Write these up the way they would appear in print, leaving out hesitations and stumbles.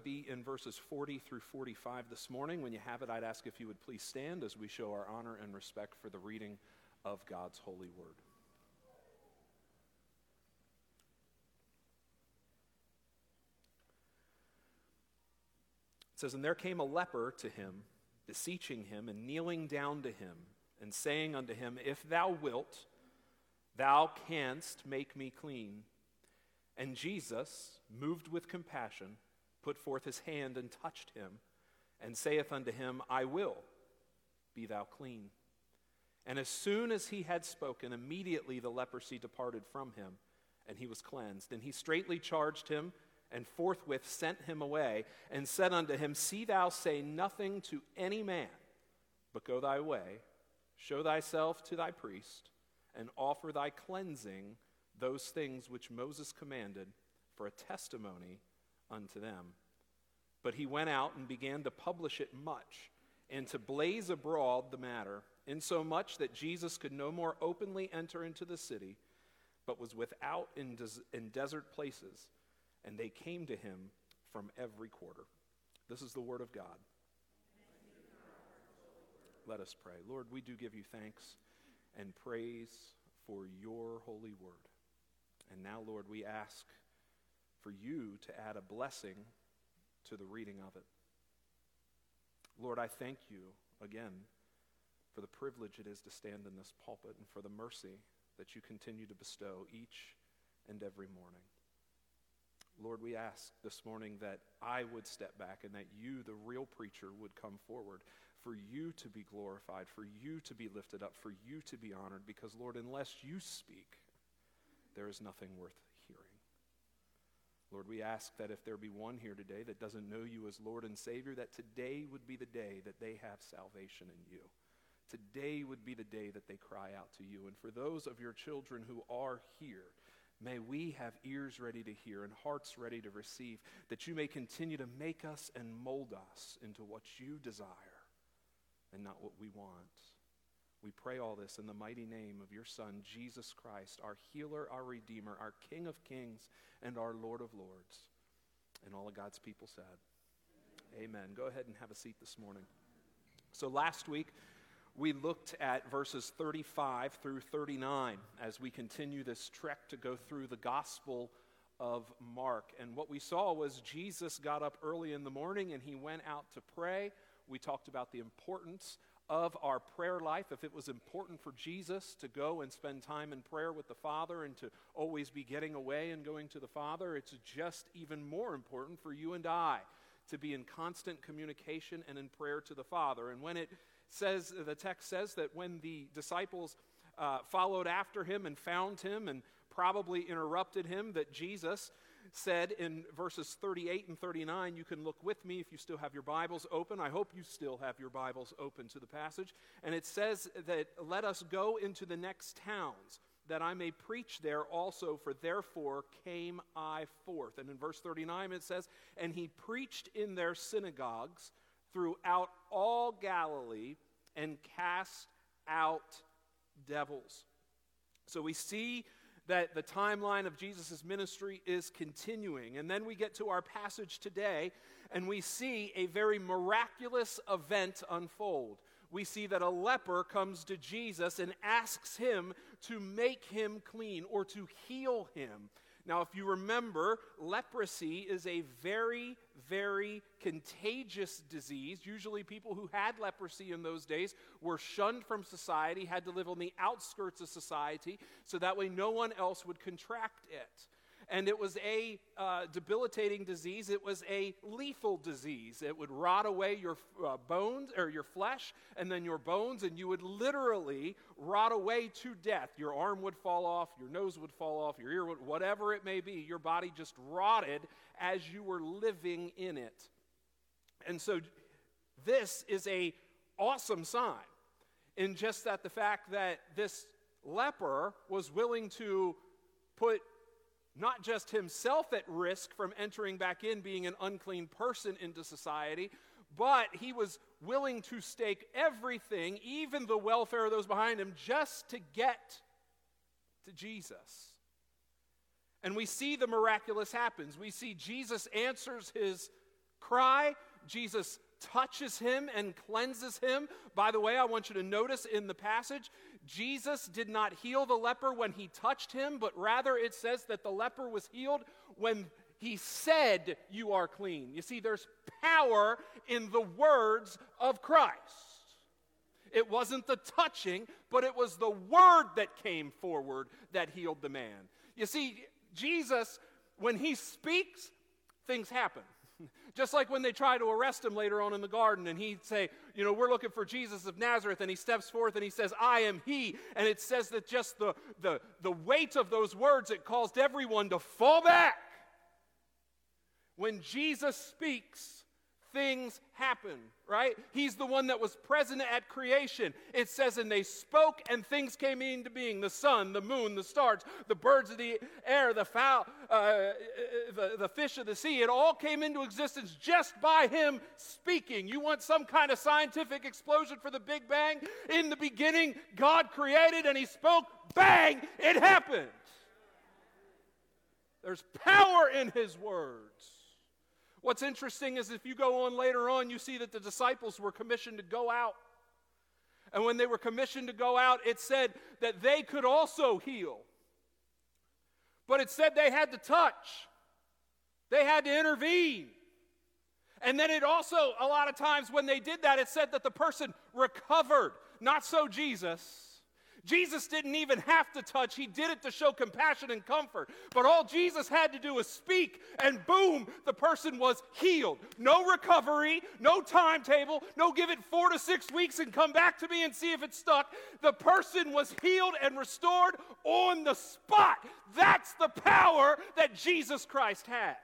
be in verses 40 through 45 this morning. When you have it, I'd ask if you would please stand as we show our honor and respect for the reading of God's holy word. It says, "And there came a leper to him, beseeching him, and kneeling down to him, and saying unto him, If thou wilt, thou canst make me clean. And Jesus, moved with compassion, put forth his hand and touched him, and saith unto him, I will, be thou clean. And as soon as he had spoken, immediately the leprosy departed from him, and he was cleansed. And he straitly charged him, and forthwith sent him away, and said unto him, See thou say nothing to any man, but go thy way, show thyself to thy priest, and offer thy cleansing those things which Moses commanded for a testimony unto them. But he went out and began to publish it much, and to blaze abroad the matter, insomuch that Jesus could no more openly enter into the city, but was without in desert places, and they came to him from every quarter." This is the word of God. Let us pray. Lord, we do give you thanks and praise for your holy word. And now, Lord, we ask for you to add a blessing to the reading of it. Lord, I thank you again for the privilege it is to stand in this pulpit and for the mercy that you continue to bestow each and every morning. Lord, we ask this morning that I would step back and that you, the real preacher, would come forward, for you to be glorified, for you to be lifted up, for you to be honored, because, Lord, unless you speak, there is nothing worth hearing. Lord, we ask that if there be one here today that doesn't know you as Lord and Savior, that today would be the day that they have salvation in you. Today would be the day that they cry out to you. And for those of your children who are here, may we have ears ready to hear and hearts ready to receive, that you may continue to make us and mold us into what you desire and not what we want. We pray all this in the mighty name of your Son, Jesus Christ, our healer, our Redeemer, our King of kings, and our Lord of lords. And all of God's people said, Amen. Go ahead and have a seat this morning. So last week, we looked at verses 35 through 39 as we continue this trek to go through the Gospel of Mark. And what we saw was Jesus got up early in the morning and he went out to pray. We talked about the importance of our prayer life. If it was important for Jesus to go and spend time in prayer with the Father and to always be getting away and going to the Father, it's just even more important for you and I to be in constant communication and in prayer to the Father. And when it says, the text says that when the disciples followed after him and found him and probably interrupted him, that Jesus said in verses 38 and 39, you can look with me if you still have your Bibles open. I hope you still have your Bibles open to the passage. And it says that, let us go into the next towns, that I may preach there also, for therefore came I forth. And in verse 39 it says, and he preached in their synagogues throughout all Galilee and cast out devils. So we see that the timeline of Jesus' ministry is continuing. And then we get to our passage today, and we see a very miraculous event unfold. We see that a leper comes to Jesus and asks him to make him clean or to heal him. Now, if you remember, leprosy is a very, very contagious disease. Usually people who had leprosy in those days were shunned from society, had to live on the outskirts of society, so that way no one else would contract it. And it was a debilitating disease. It was a lethal disease. It would rot away your bones, or your flesh, and then your bones, and you would literally rot away to death. Your arm would fall off, your nose would fall off, your ear would, whatever it may be, your body just rotted as you were living in it. And so this is an awesome sign in just that the fact that this leper was willing to put not just himself at risk from entering back in, being an unclean person into society, but he was willing to stake everything, even the welfare of those behind him, just to get to Jesus. And we see the miraculous happens. We see Jesus answers his cry, Jesus touches him and cleanses him. By the way, I want you to notice in the passage, Jesus did not heal the leper when he touched him, but rather it says that the leper was healed when he said, "You are clean." You see, there's power in the words of Christ. It wasn't the touching, but it was the word that came forward that healed the man. You see, Jesus, when he speaks, things happen. Just like when they try to arrest him later on in the garden, and he'd say, we're looking for Jesus of Nazareth, and he steps forth and he says, "I am he." And it says that just the weight of those words, it caused everyone to fall back. When Jesus speaks, things happen, right? He's the one that was present at creation. It says, and they spoke, and things came into being. The sun, the moon, the stars, the birds of the air, the fowl, the fish of the sea. It all came into existence just by him speaking. You want some kind of scientific explosion for the Big Bang? In the beginning, God created, and he spoke. Bang! It happened. There's power in his words. What's interesting is if you go on later on, you see that the disciples were commissioned to go out. And when they were commissioned to go out, it said that they could also heal. But it said they had to touch. They had to intervene. And then it also, a lot of times when they did that, it said that the person recovered. Not so Jesus. Jesus didn't even have to touch. He did it to show compassion and comfort. But all Jesus had to do was speak, and boom, the person was healed. No recovery, no timetable, no give it 4 to 6 weeks and come back to me and see if it stuck. The person was healed and restored on the spot. That's the power that Jesus Christ has.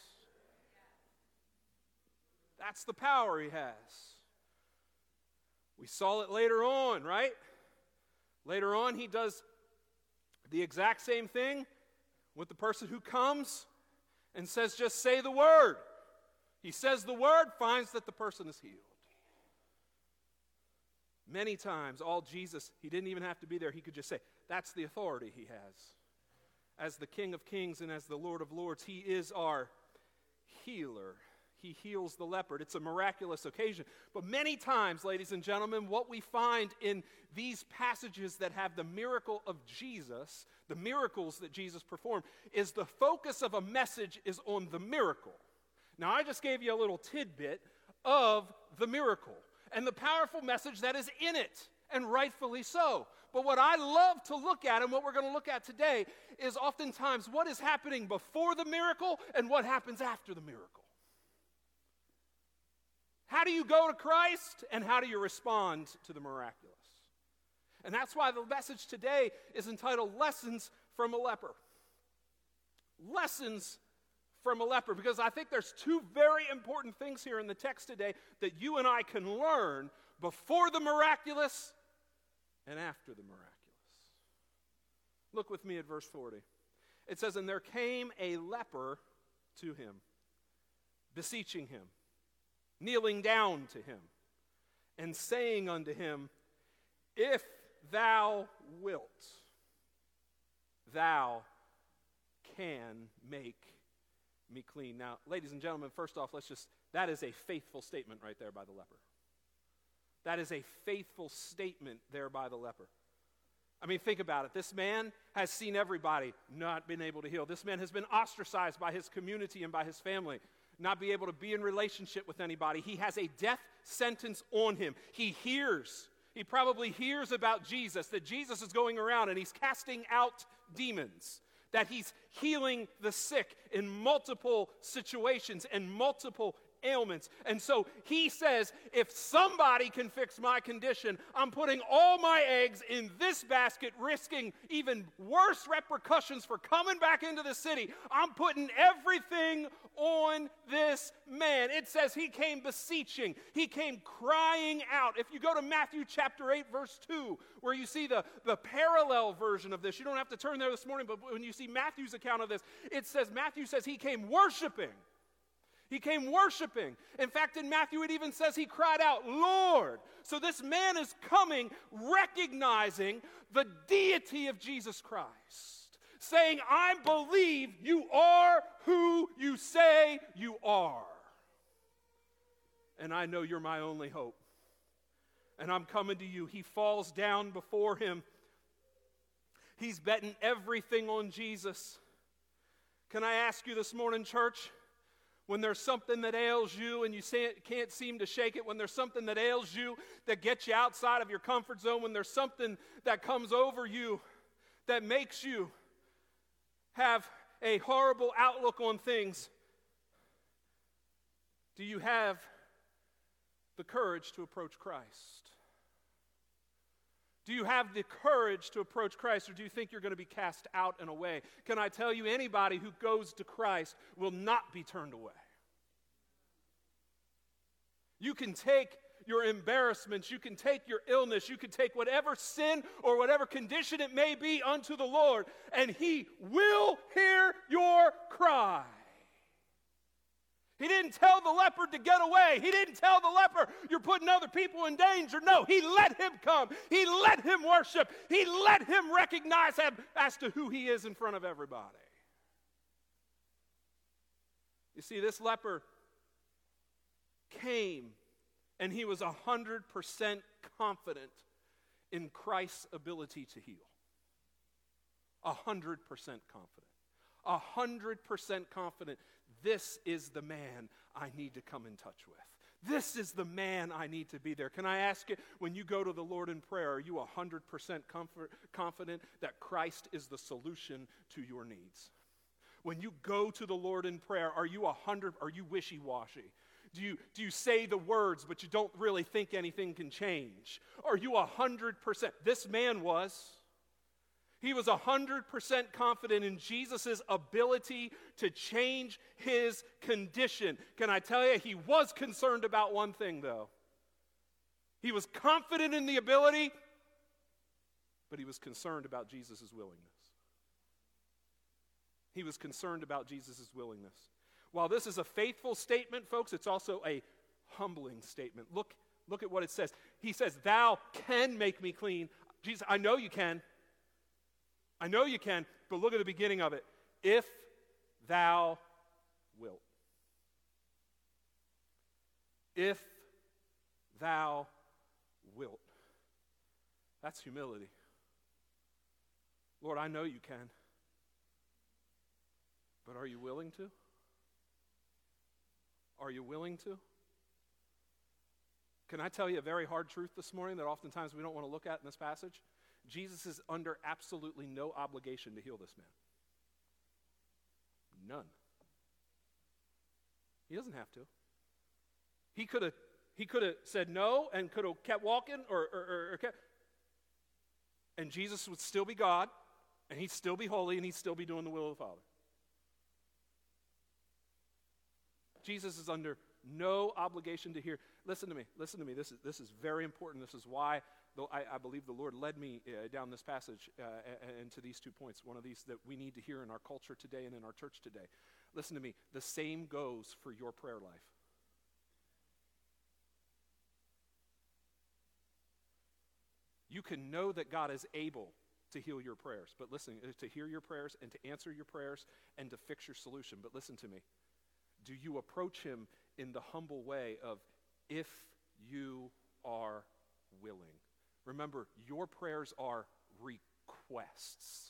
That's the power he has. We saw it later on, right? Later on, he does the exact same thing with the person who comes and says, "Just say the word." He says the word, finds that the person is healed. Many times, all Jesus, he didn't even have to be there. He could just say, that's the authority he has. As the King of Kings and as the Lord of Lords, he is our healer. He heals the leopard. It's a miraculous occasion. But many times, ladies and gentlemen, what we find in these passages that have the miracle of Jesus, the miracles that Jesus performed, is the focus of a message is on the miracle. Now, I just gave you a little tidbit of the miracle and the powerful message that is in it, and rightfully so. But what I love to look at, and what we're going to look at today, is oftentimes what is happening before the miracle and what happens after the miracle. How do you go to Christ, and how do you respond to the miraculous? And that's why the message today is entitled Lessons from a Leper. Lessons from a leper, because I think there's two very important things here in the text today that you and I can learn before the miraculous and after the miraculous. Look with me at verse 40. It says, and there came a leper to him, beseeching him, kneeling down to him, and saying unto him, if thou wilt, thou can make me clean. Now, ladies and gentlemen, first off, that is a faithful statement right there by the leper. That is a faithful statement there by the leper. I mean, think about it. This man has seen everybody not been able to heal. This man has been ostracized by his community and by his family, not be able to be in relationship with anybody. He has a death sentence on him. He probably hears about Jesus, that Jesus is going around and he's casting out demons, that he's healing the sick in multiple situations and multiple ailments. And so he says, if somebody can fix my condition, I'm putting all my eggs in this basket, risking even worse repercussions for coming back into the city. I'm putting everything on this man. It says he came beseeching. He came crying out. If you go to Matthew chapter 8, verse 2, where you see the parallel version of this, you don't have to turn there this morning, but when you see Matthew's account of this, it says, Matthew says he came worshiping. He came worshiping. In fact, in Matthew, it even says he cried out, Lord. So this man is coming, recognizing the deity of Jesus Christ, saying, I believe you are who you say you are. and I know you're my only hope. And I'm coming to you. He falls down before him. He's betting everything on Jesus. Can I ask you this morning, church, when there's something that ails you and you can't seem to shake it, when there's something that ails you that gets you outside of your comfort zone, when there's something that comes over you that makes you have a horrible outlook on things, do you have the courage to approach Christ? Do you have the courage to approach Christ, or do you think you're going to be cast out and away? Can I tell you, anybody who goes to Christ will not be turned away. You can take your embarrassments, you can take your illness, you can take whatever sin or whatever condition it may be unto the Lord, and He will hear your cry. He didn't tell the leopard to get away. He didn't tell the leper, you're putting other people in danger. No, He let him come. He let him worship. He let him recognize him as to who he is in front of everybody. You see, this leper came, and he was 100% confident in Christ's ability to heal. 100% confident. 100% confident. This is the man I need to come in touch with. This is the man I need to be there. Can I ask you, when you go to the Lord in prayer, are you 100% confident that Christ is the solution to your needs? When you go to the Lord in prayer, are you wishy-washy? Do you say the words, but you don't really think anything can change? Are you 100%? This man was. He was 100% confident in Jesus' ability to change his condition. Can I tell you, he was concerned about one thing, though. He was confident in the ability, but he was concerned about Jesus' willingness. He was concerned about Jesus' willingness. While this is a faithful statement, folks, it's also a humbling statement. Look at what it says. He says, "Thou can make me clean." Jesus, I know you can. I know you can, but look at the beginning of it. If thou wilt. If thou wilt. That's humility. Lord, I know you can. But are you willing to? Are you willing to? Can I tell you a very hard truth this morning that oftentimes we don't want to look at in this passage? Jesus is under absolutely no obligation to heal this man. None. He doesn't have to. He could have said no and could have kept walking or kept, and Jesus would still be God, and he'd still be holy, and he'd still be doing the will of the Father. Jesus is under no obligation to hear. Listen to me. This is very important. This is why I believe the Lord led me down this passage and to these 2 points. One of these that we need to hear in our culture today and in our church today. Listen to me. The same goes for your prayer life. You can know that God is able to heal your prayers, but listen, to hear your prayers and to answer your prayers and to fix your solution. But listen to me. Do you approach him in the humble way of, if you are willing? Remember, your prayers are requests.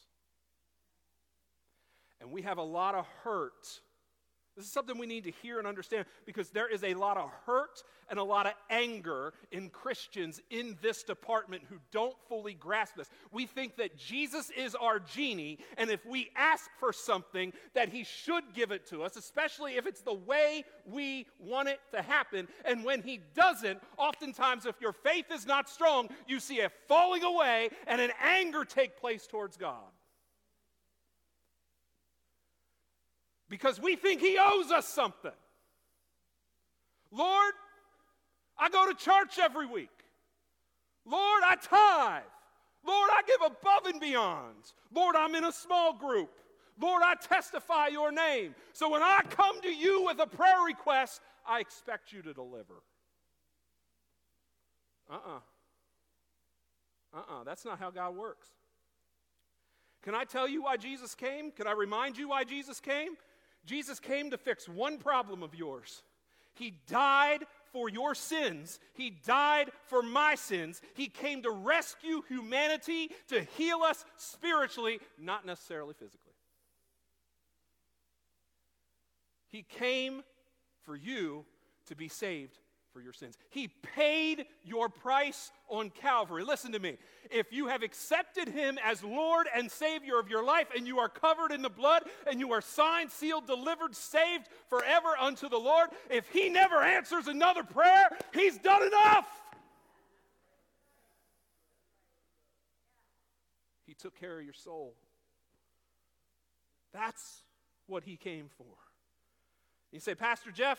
And we have a lot of hurt. This is something we need to hear and understand, because there is a lot of hurt and a lot of anger in Christians in this department who don't fully grasp this. We think that Jesus is our genie, and if we ask for something, that he should give it to us, especially if it's the way we want it to happen. And when he doesn't, oftentimes if your faith is not strong, you see a falling away and an anger take place towards God. Because we think he owes us something. Lord, I go to church every week. Lord, I tithe. Lord, I give above and beyond. Lord, I'm in a small group. Lord, I testify your name. So when I come to you with a prayer request, I expect you to deliver. That's not how God works. Can I tell you why Jesus came? Can I remind you why Jesus came? Jesus came to fix one problem of yours. He died for your sins. He died for my sins. He came to rescue humanity, to heal us spiritually, not necessarily physically. He came for you to be saved for your sins. He paid your price on Calvary. Listen to me. If you have accepted him as Lord and Savior of your life, and you are covered in the blood, and you are signed, sealed, delivered, saved forever unto the Lord, if he never answers another prayer, he's done enough. He took care of your soul. That's what he came for. You say, Pastor Jeff,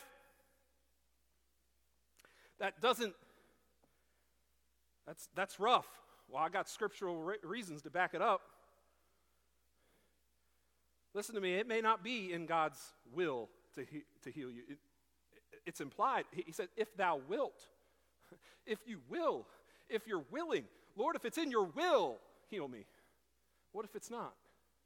that's rough. Well, I got scriptural reasons to back it up. Listen to me, it may not be in God's will to heal you. It's implied. He said, if thou wilt, if you will, if you're willing. Lord, if it's in your will, heal me. What if it's not?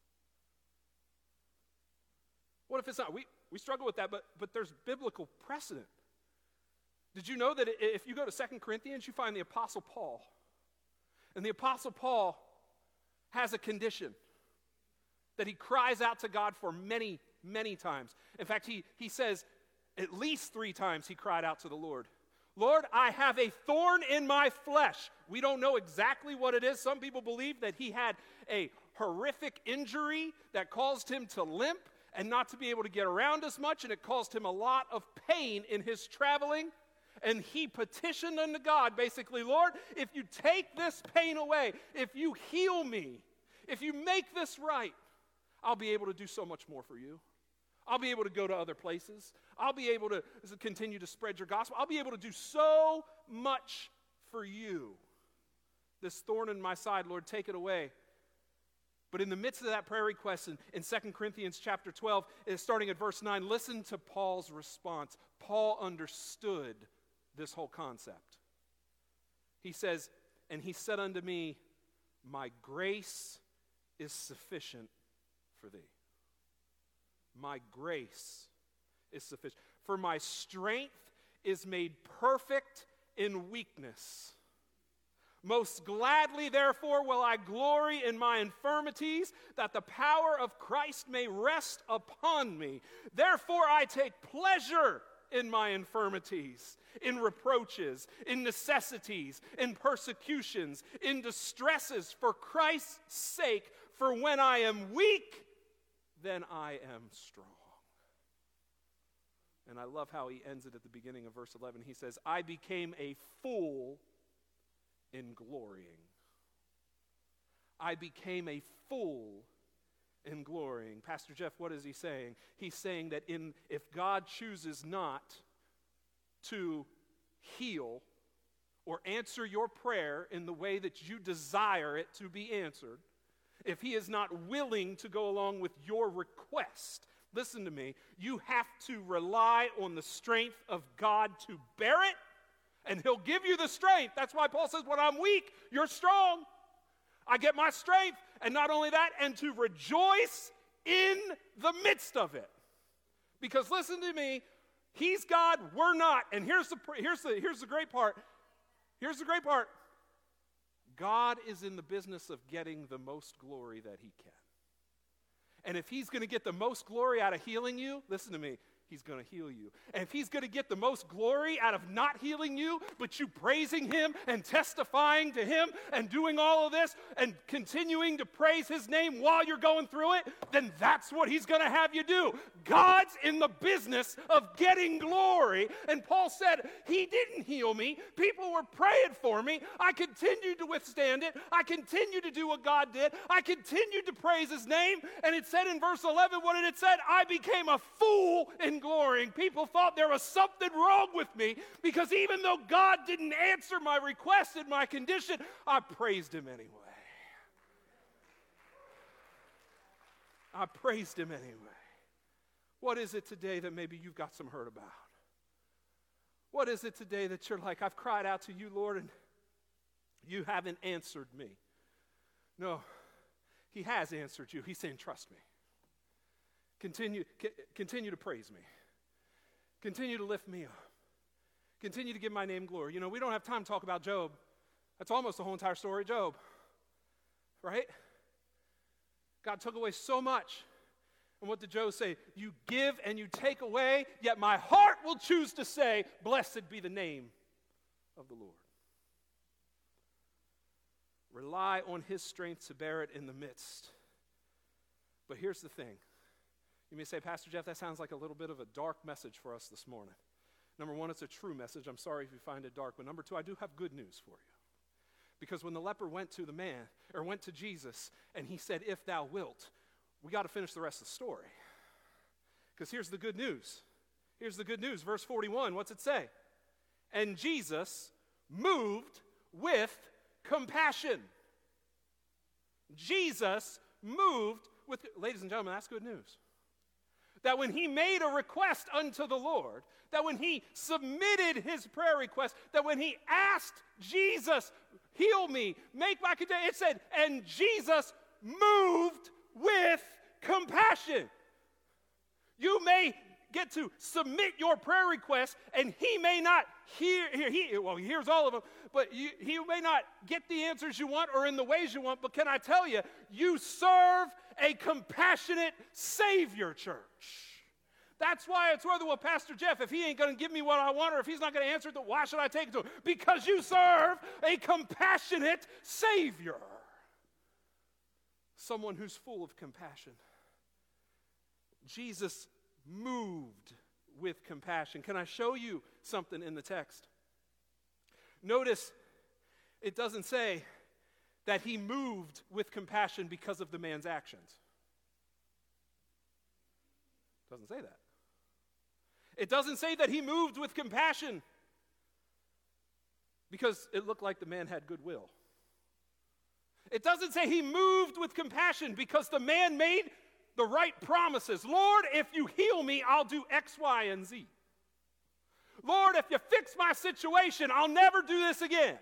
What if it's not? We struggle with that, but there's biblical precedent. Did you know that if you go to 2 Corinthians, you find the Apostle Paul? And the Apostle Paul has a condition that he cries out to God for many, many times. In fact, he says at least 3 times he cried out to the Lord. Lord, I have a thorn in my flesh. We don't know exactly what it is. Some people believe that he had a horrific injury that caused him to limp and not to be able to get around as much, and it caused him a lot of pain in his traveling. And he petitioned unto God, basically, Lord, if you take this pain away, if you heal me, if you make this right, I'll be able to do so much more for you. I'll be able to go to other places. I'll be able to continue to spread your gospel. I'll be able to do so much for you. This thorn in my side, Lord, take it away. But in the midst of that prayer request in 2 Corinthians chapter 12, starting at verse 9, listen to Paul's response. Paul understood this whole concept. He says, and he said unto me, my grace is sufficient for thee. My grace is sufficient. For my strength is made perfect in weakness. Most gladly, therefore, will I glory in my infirmities, that the power of Christ may rest upon me. Therefore, I take pleasure in my infirmities, in reproaches, in necessities, in persecutions, in distresses, for Christ's sake. For when I am weak, then I am strong. And I love how he ends it at the beginning of verse 11. He says, I became a fool in glorying. I became a fool in glorying. Pastor Jeff, what is he saying? He's saying that if God chooses not to heal or answer your prayer in the way that you desire it to be answered, if he is not willing to go along with your request, listen to me, you have to rely on the strength of God to bear it, and he'll give you the strength. That's why Paul says, when I'm weak, you're strong. I get my strength, and not only that, and to rejoice in the midst of it. Because listen to me, he's God, we're not. And here's the great part. Here's the great part. God is in the business of getting the most glory that he can. And if he's going to get the most glory out of healing you, listen to me, he's going to heal you. And if he's going to get the most glory out of not healing you, but you praising him and testifying to him and doing all of this and continuing to praise his name while you're going through it, then that's what he's going to have you do. God's in the business of getting glory. And Paul said, he didn't heal me. People were praying for me. I continued to withstand it. I continued to do what God did. I continued to praise his name. And it said in verse 11, what did it say? I became a fool in glorying. People thought there was something wrong with me because even though God didn't answer my request and my condition, I praised him anyway. I praised him anyway. What is it today that maybe you've got some hurt about? What is it today that you're like, I've cried out to you, Lord, and you haven't answered me? No, he has answered you. He's saying, trust me. Continue to praise me. Continue to lift me up. Continue to give my name glory. We don't have time to talk about Job. That's almost the whole entire story of Job. Right? God took away so much. And what did Job say? You give and you take away, yet my heart will choose to say, blessed be the name of the Lord. Rely on his strength to bear it in the midst. But here's the thing. You may say, Pastor Jeff, that sounds like a little bit of a dark message for us this morning. Number one, it's a true message. I'm sorry if you find it dark. But number two, I do have good news for you. Because when the leper went to Jesus, and he said, if thou wilt, we got to finish the rest of the story. Because here's the good news. Here's the good news. Verse 41, what's it say? And Jesus moved with compassion. Jesus moved with, ladies and gentlemen, that's good news. That when he made a request unto the Lord, that when he submitted his prayer request, that when he asked Jesus, heal me, make my condition, it said, and Jesus moved with compassion. You may get to submit your prayer request, and he may not he hears all of them, but he may not get the answers you want or in the ways you want, but can I tell you, you serve a compassionate Savior, church. That's why it's worth it. Well, Pastor Jeff, if he ain't going to give me what I want, or if he's not going to answer it, why should I take it to him? Because you serve a compassionate Savior. Someone who's full of compassion. Jesus moved with compassion. Can I show you something in the text? Notice it doesn't say that he moved with compassion because of the man's actions. It doesn't say that. It doesn't say that he moved with compassion because it looked like the man had goodwill. It doesn't say he moved with compassion because the man made the right promises. Lord, if you heal me, I'll do X, Y, and Z. Lord, if you fix my situation, I'll never do this again.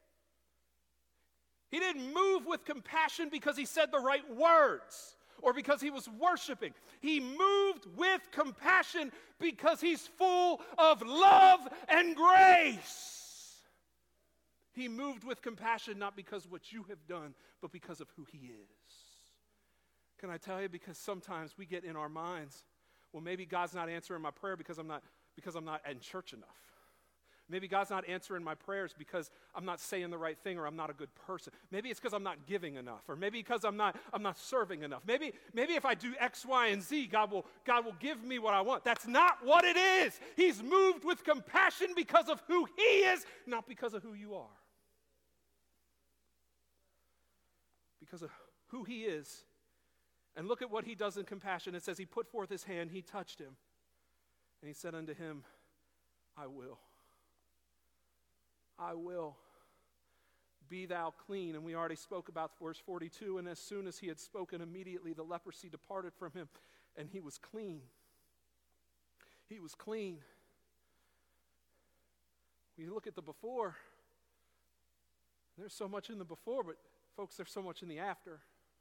He didn't move with compassion because he said the right words or because he was worshiping. He moved with compassion because he's full of love and grace. He moved with compassion not because of what you have done, but because of who he is. Can I tell you? Because sometimes we get in our minds, well, maybe God's not answering my prayer because I'm not in church enough. Maybe God's not answering my prayers because I'm not saying the right thing or I'm not a good person. Maybe it's because I'm not giving enough, or maybe because I'm not serving enough. Maybe if I do X, Y, and Z, God will give me what I want. That's not what it is. He's moved with compassion because of who he is, not because of who you are. Because of who he is. And look at what he does in compassion. It says he put forth his hand, he touched him, and he said unto him, I will. I will. Be thou clean. And we already spoke about verse 42, and as soon as he had spoken, immediately the leprosy departed from him, and he was clean. He was clean. We look at the before. There's so much in the before, but folks, there's so much in the after.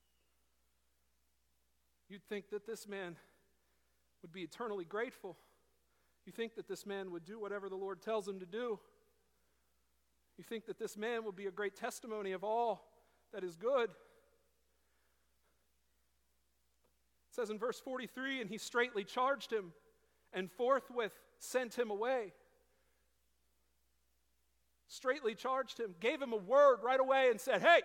You'd think that this man would be eternally grateful. You think that this man would do whatever the Lord tells him to do. You think that this man will be a great testimony of all that is good. It says in verse 43, and he straightly charged him and forthwith sent him away. Straightly charged him, gave him a word right away and said, hey,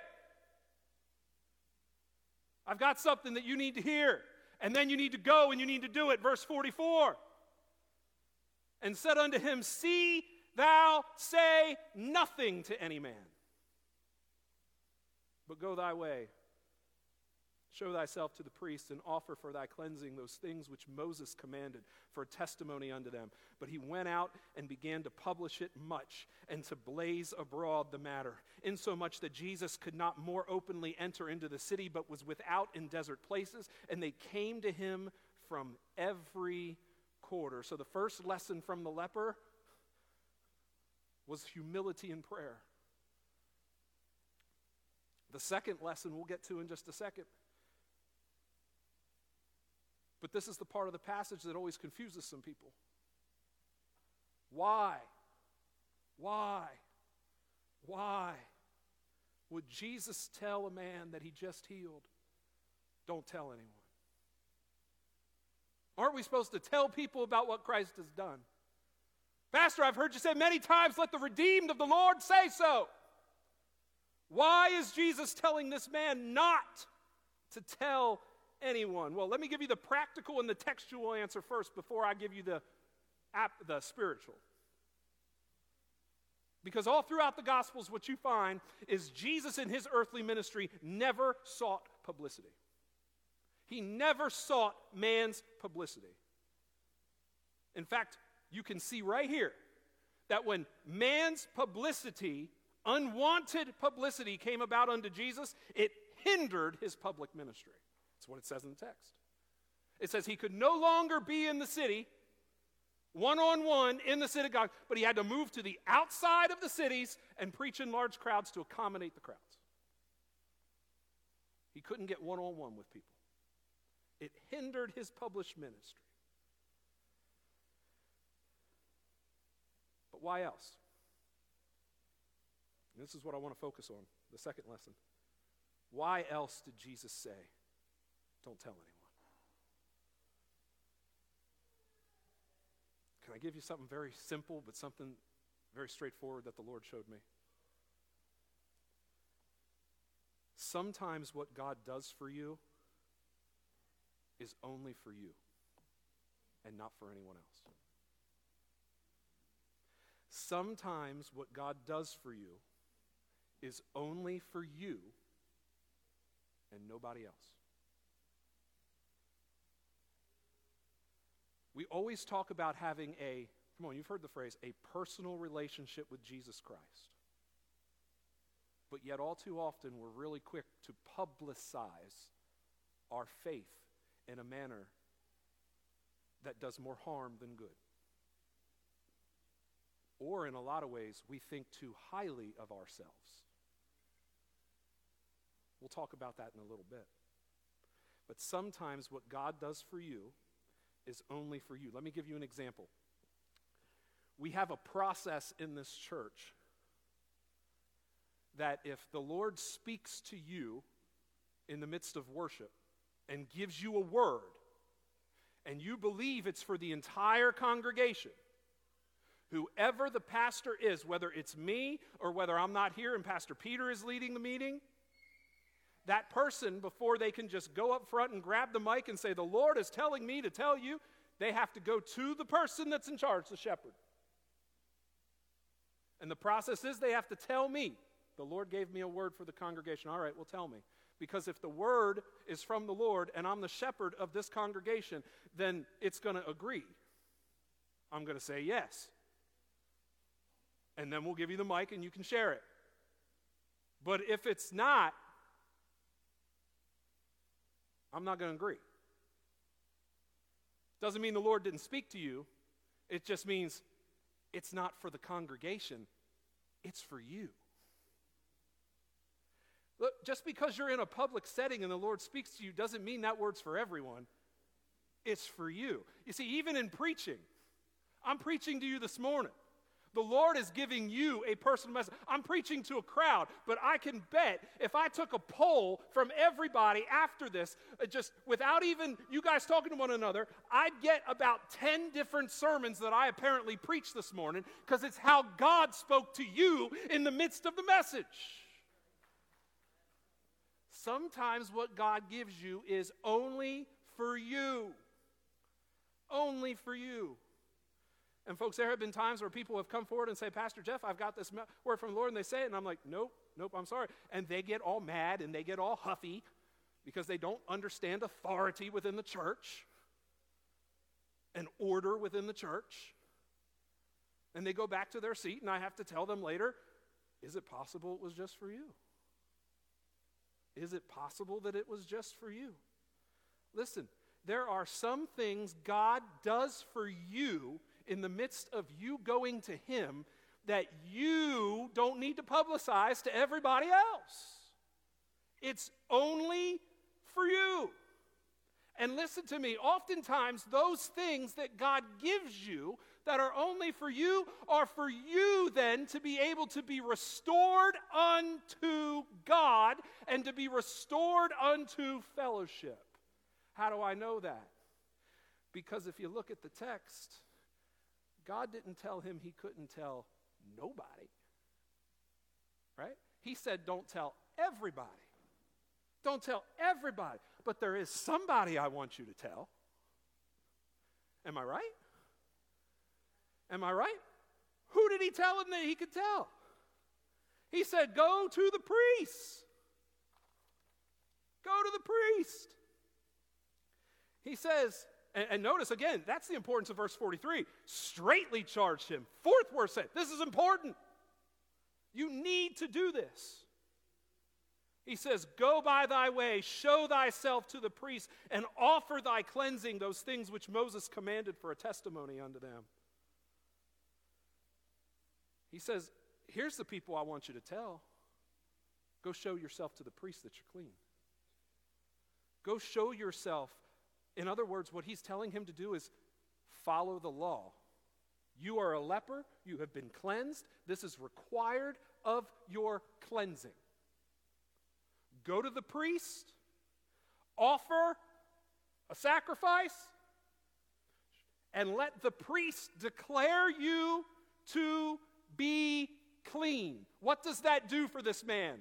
I've got something that you need to hear. And then you need to go and you need to do it. Verse 44. And said unto him, see thou say nothing to any man, but go thy way. Show thyself to the priest and offer for thy cleansing those things which Moses commanded for a testimony unto them. But he went out and began to publish it much and to blaze abroad the matter, insomuch that Jesus could not more openly enter into the city, but was without in desert places, and they came to him from every quarter. So the first lesson from the leper was humility in prayer. The second lesson we'll get to in just a second. But this is the part of the passage that always confuses some people. Why Why? Why would Jesus tell a man that he just healed, don't tell anyone? Aren't we supposed to tell people about what Christ has done? Pastor, I've heard you say many times, let the redeemed of the Lord say so. Why is Jesus telling this man not to tell anyone? Well, let me give you the practical and the textual answer first before I give you the spiritual. Because all throughout the Gospels, what you find is Jesus in his earthly ministry never sought publicity. He never sought man's publicity. In fact, you can see right here that when man's publicity, unwanted publicity, came about unto Jesus, it hindered his public ministry. That's what it says in the text. It says he could no longer be in the city, one-on-one in the synagogue, but he had to move to the outside of the cities and preach in large crowds to accommodate the crowds. He couldn't get one-on-one with people. It hindered his published ministry. But why else? And this is what I want to focus on, the second lesson. Why else did Jesus say, don't tell anyone? Can I give you something very simple, but something very straightforward that the Lord showed me? Sometimes what God does for you is only for you and not for anyone else. Sometimes what God does for you is only for you and nobody else. We always talk about having you've heard the phrase, a personal relationship with Jesus Christ. But yet all too often we're really quick to publicize our faith in a manner that does more harm than good. Or in a lot of ways, we think too highly of ourselves. We'll talk about that in a little bit. But sometimes what God does for you is only for you. Let me give you an example. We have a process in this church that if the Lord speaks to you in the midst of worship and gives you a word, and you believe it's for the entire congregation, whoever the pastor is, whether it's me or whether I'm not here and Pastor Peter is leading the meeting, that person, before they can just go up front and grab the mic and say, the Lord is telling me to tell you, they have to go to the person that's in charge, the shepherd. And the process is they have to tell me, the Lord gave me a word for the congregation. All right, well, tell me. Because if the word is from the Lord and I'm the shepherd of this congregation, then it's going to agree. I'm going to say yes. And then we'll give you the mic and you can share it. But if it's not, I'm not going to agree. Doesn't mean the Lord didn't speak to you. It just means it's not for the congregation. It's for you. Look, just because you're in a public setting and the Lord speaks to you doesn't mean that word's for everyone. It's for you. You see, even in preaching, I'm preaching to you this morning. The Lord is giving you a personal message. I'm preaching to a crowd, but I can bet if I took a poll from everybody after this, just without even you guys talking to one another, I'd get about 10 different sermons that I apparently preached this morning because it's how God spoke to you in the midst of the message. Sometimes what God gives you is only for you. Only for you. And folks, there have been times where people have come forward and say, Pastor Jeff, I've got this word from the Lord, and they say it, and I'm like, nope, I'm sorry. And they get all mad, and they get all huffy, because they don't understand authority within the church, and order within the church. And they go back to their seat, and I have to tell them later, is it possible it was just for you? Is it possible that it was just for you? Listen, there are some things God does for you in the midst of you going to Him that you don't need to publicize to everybody else. It's only for you. And listen to me, oftentimes those things that God gives you, that are only for you are for you then to be able to be restored unto God and to be restored unto fellowship. How do I know that? Because if you look at the text, God didn't tell him he couldn't tell nobody. Right? He said, don't tell everybody. Don't tell everybody. But there is somebody I want you to tell. Am I right? Am I right? Who did he tell him that he could tell? He said, go to the priest. Go to the priest. He says, and notice again, that's the importance of verse 43. Straightly charged him. Fourth word said, this is important. You need to do this. He says, go by thy way, show thyself to the priest, and offer thy cleansing, those things which Moses commanded for a testimony unto them. He says, here's the people I want you to tell. Go show yourself to the priest that you're clean. Go show yourself. In other words, what he's telling him to do is follow the law. You are a leper. You have been cleansed. This is required of your cleansing. Go to the priest, offer a sacrifice, and let the priest declare you to be clean. What does that do for this man?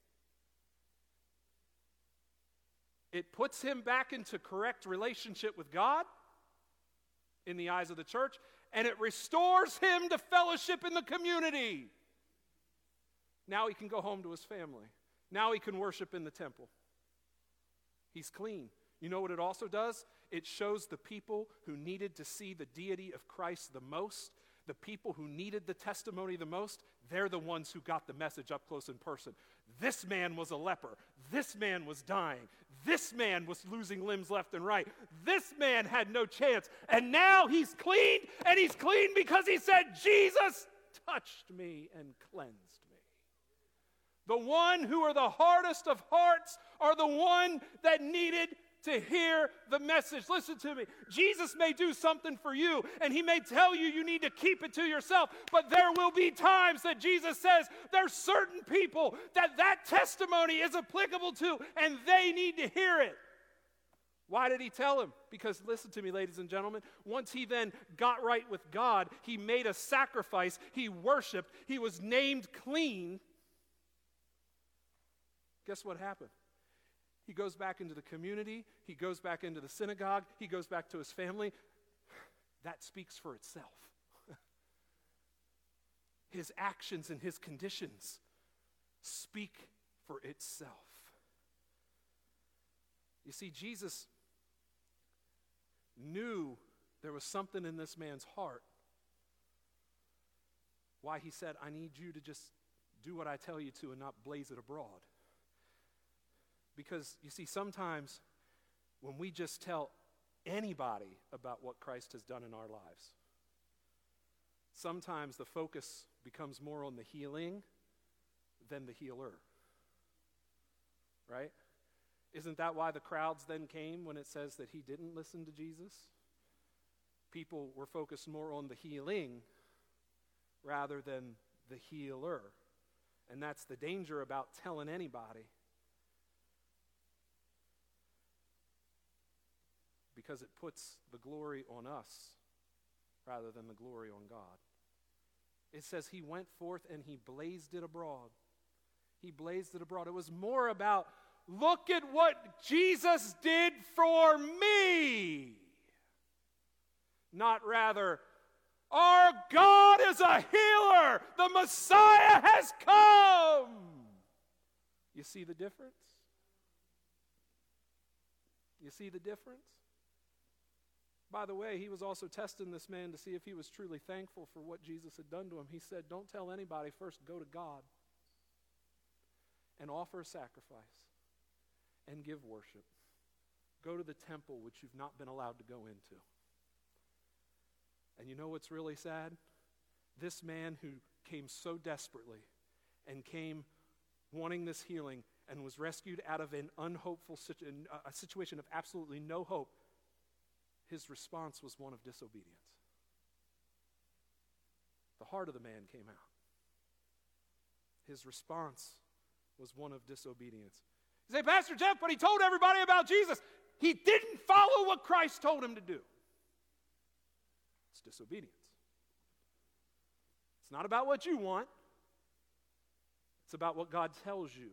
It puts him back into correct relationship with God in the eyes of the church, and it restores him to fellowship in the community. Now he can go home to his family. Now he can worship in the temple. He's clean. You know what it also does? It shows the people who needed to see the deity of Christ the most, the people who needed the testimony the most, they're the ones who got the message up close in person. This man was a leper. This man was dying. This man was losing limbs left and right. This man had no chance. And now he's clean, and he's clean because he said, Jesus touched me and cleansed me. The one who are the hardest of hearts are the one that needed to hear the message. Listen to me. Jesus may do something for you, and he may tell you you need to keep it to yourself, but there will be times that Jesus says there's certain people that testimony is applicable to, and they need to hear it. Why did he tell him? Because listen to me, ladies and gentlemen, once he then got right with God, he made a sacrifice, he worshiped, he was named clean. Guess what happened? He goes back into the community. He goes back into the synagogue. He goes back to his family. That speaks for itself. His actions and his conditions speak for itself. You see, Jesus knew there was something in this man's heart. Why he said, I need you to just do what I tell you to and not blaze it abroad. Because, you see, sometimes when we just tell anybody about what Christ has done in our lives, sometimes the focus becomes more on the healing than the healer. Right? Isn't that why the crowds then came when it says that he didn't listen to Jesus? People were focused more on the healing rather than the healer. And that's the danger about telling anybody. Because it puts the glory on us rather than the glory on God. It says he went forth and he blazed it abroad. He blazed it abroad. It was more about, look at what Jesus did for me. Not rather, our God is a healer. The Messiah has come. You see the difference? You see the difference? By the way, he was also testing this man to see if he was truly thankful for what Jesus had done to him. He said, don't tell anybody. First, go to God and offer a sacrifice and give worship. Go to the temple, which you've not been allowed to go into. And you know what's really sad? This man who came so desperately and came wanting this healing and was rescued out of an unhopeful a situation of absolutely no hope, his response was one of disobedience. the heart of the man came out. His response was one of disobedience. You say, Pastor Jeff, but he told everybody about Jesus. He didn't follow what Christ told him to do. It's disobedience. It's not about what you want. It's about what God tells you.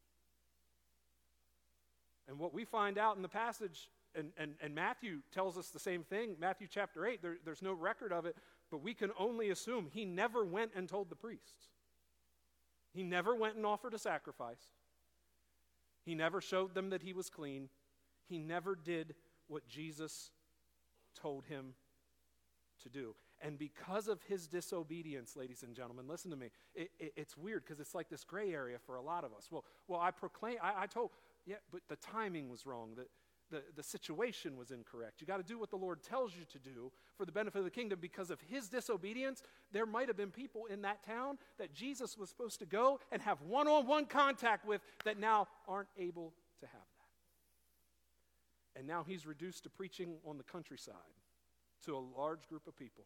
And what we find out in the passage, and Matthew tells us the same thing, Matthew chapter 8, there's no record of it, but we can only assume he never went and told the priests. He never went and offered a sacrifice. He never showed them that he was clean. He never did what Jesus told him to do. And because of his disobedience, ladies and gentlemen, listen to me. It's weird because it's like this gray area for a lot of us. Well, I told, yeah, but the timing was wrong. The situation was incorrect. You got to do what the Lord tells you to do for the benefit of the kingdom. Because of his disobedience, there might have been people in that town that Jesus was supposed to go and have one-on-one contact with that now aren't able to have that. And now he's reduced to preaching on the countryside to a large group of people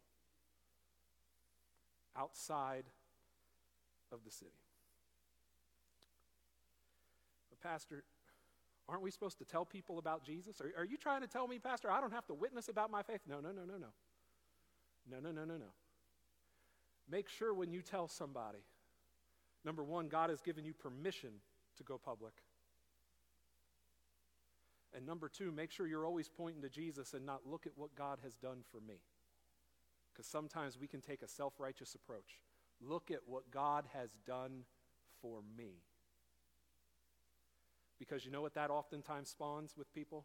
outside of the city. But Pastor, aren't we supposed to tell people about Jesus? Are you trying to tell me, Pastor, I don't have to witness about my faith? No. Make sure when you tell somebody, number one, God has given you permission to go public. And number two, make sure you're always pointing to Jesus and not look at what God has done for me. Because sometimes we can take a self-righteous approach. Look at what God has done for me. Because you know what that oftentimes spawns with people?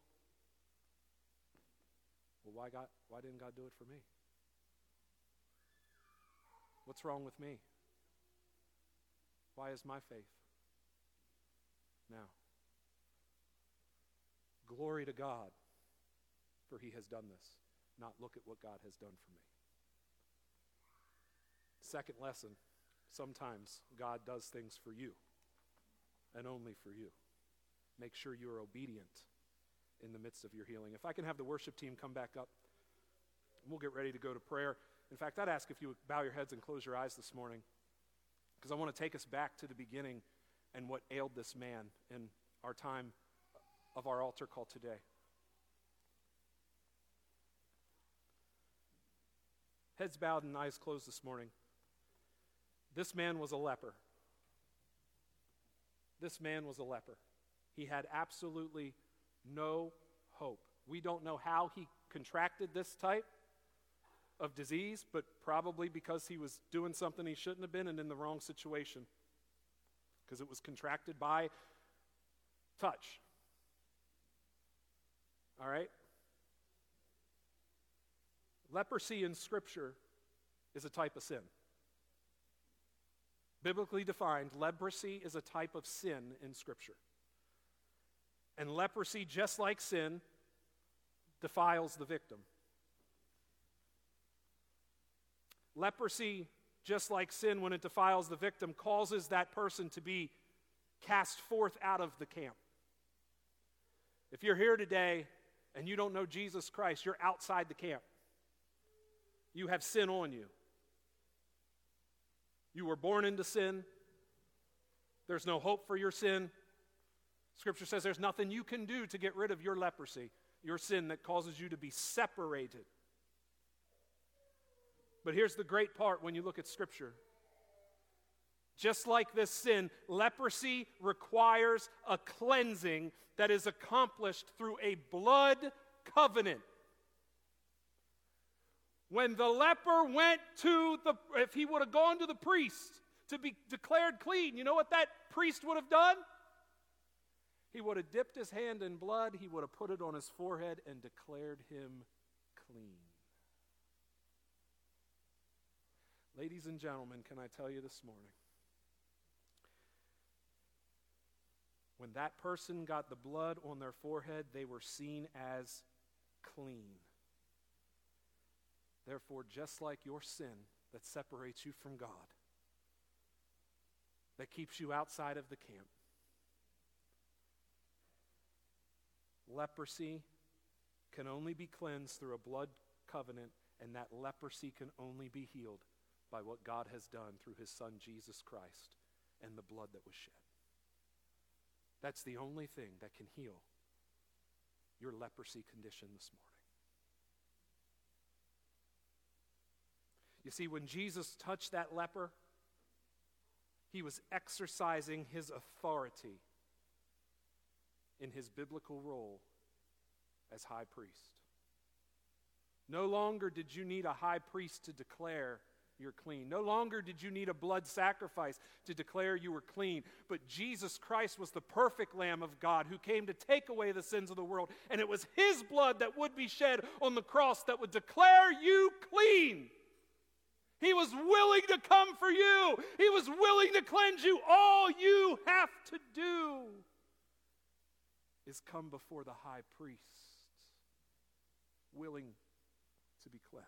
Well, why didn't God do it for me? What's wrong with me? Why is my faith? Now, glory to God, for he has done this. Not look at what God has done for me. Second lesson, sometimes God does things for you, and only for you. Make sure you are obedient in the midst of your healing. If I can have the worship team come back up, we'll get ready to go to prayer. In fact, I'd ask if you would bow your heads and close your eyes this morning, because I want to take us back to the beginning and what ailed this man in our time of our altar call today. Heads bowed and eyes closed this morning. This man was a leper. This man was a leper. He had absolutely no hope. We don't know how he contracted this type of disease, but probably because he was doing something he shouldn't have been and in the wrong situation, because it was contracted by touch. All right? Leprosy in Scripture is a type of sin. Biblically defined, leprosy is a type of sin in Scripture. And leprosy, just like sin, defiles the victim. Leprosy, just like sin, when it defiles the victim, causes that person to be cast forth out of the camp. If you're here today and you don't know Jesus Christ, you're outside the camp. You have sin on you. You were born into sin. There's no hope for your sin. Scripture says there's nothing you can do to get rid of your leprosy, your sin that causes you to be separated. But here's the great part when you look at Scripture. Just like this sin, leprosy requires a cleansing that is accomplished through a blood covenant. When the leper went if he would have gone to the priest to be declared clean, you know what that priest would have done? He would have dipped his hand in blood, he would have put it on his forehead and declared him clean. Ladies and gentlemen, can I tell you this morning? When that person got the blood on their forehead, they were seen as clean. Therefore, just like your sin that separates you from God, that keeps you outside of the camp, leprosy can only be cleansed through a blood covenant, and that leprosy can only be healed by what God has done through his Son, Jesus Christ, and the blood that was shed. That's the only thing that can heal your leprosy condition this morning. You see, when Jesus touched that leper, he was exercising his authority in his biblical role as high priest. No longer did you need a high priest to declare you're clean. No longer did you need a blood sacrifice to declare you were clean. But Jesus Christ was the perfect Lamb of God who came to take away the sins of the world. And it was his blood that would be shed on the cross that would declare you clean. He was willing to come for you. He was willing to cleanse you. All you have to do is come before the high priest, willing to be cleansed.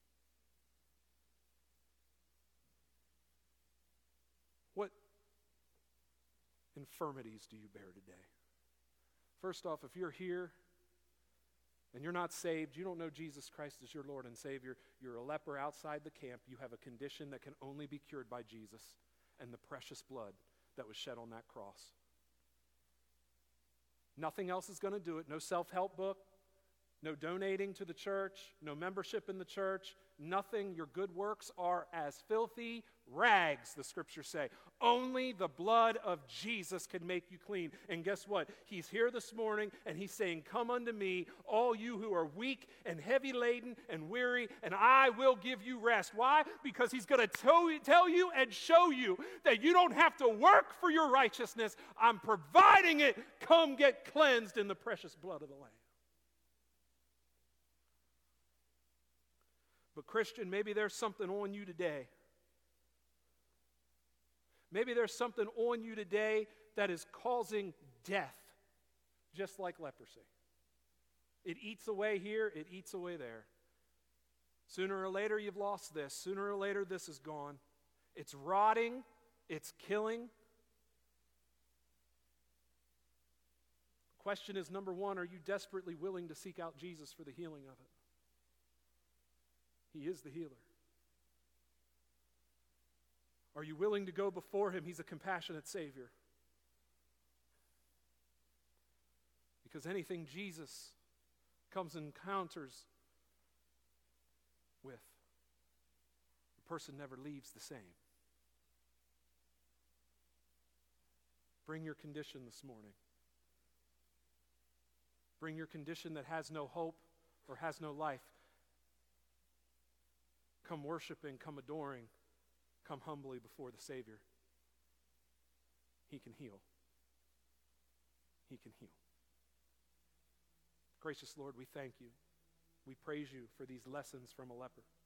What infirmities do you bear today? First off, if you're here and you're not saved, you don't know Jesus Christ as your Lord and Savior, you're a leper outside the camp, you have a condition that can only be cured by Jesus and the precious blood that was shed on that cross. Nothing else is going to do it. No self-help book, no donating to the church, no membership in the church, nothing. Your good works are as filthy rags, the scriptures say. Only the blood of Jesus can make you clean. And guess what? He's here this morning and he's saying, come unto me, all you who are weak and heavy laden and weary, and I will give you rest. Why? Because he's going to tell you and show you that you don't have to work for your righteousness. I'm providing it. Come get cleansed in the precious blood of the Lamb. But Christian, maybe there's something on you today. Maybe there's something on you today that is causing death, just like leprosy. It eats away here, it eats away there. Sooner or later you've lost this. Sooner or later this is gone. It's rotting, it's killing. The question is, number one, are you desperately willing to seek out Jesus for the healing of it? He is the healer. Are you willing to go before him? He's a compassionate Savior. Because anything Jesus comes in encounters with, the person never leaves the same. Bring your condition this morning. Bring your condition that has no hope or has no life. Come worshiping, come adoring, come humbly before the Savior. He can heal. He can heal. Gracious Lord, we thank you. We praise you for these lessons from a leper.